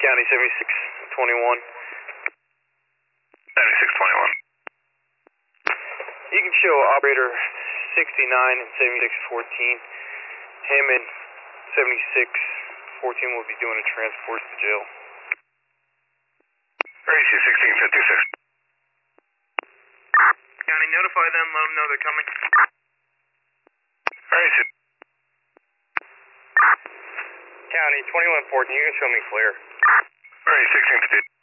County 7621. 7621. You can show operator 69 and 7614. Him and 7614 will be doing a transport to jail. RAC 1656. County, notify them, let them know they're coming. RAC. County 2114, you can show me clear. RAC 1658.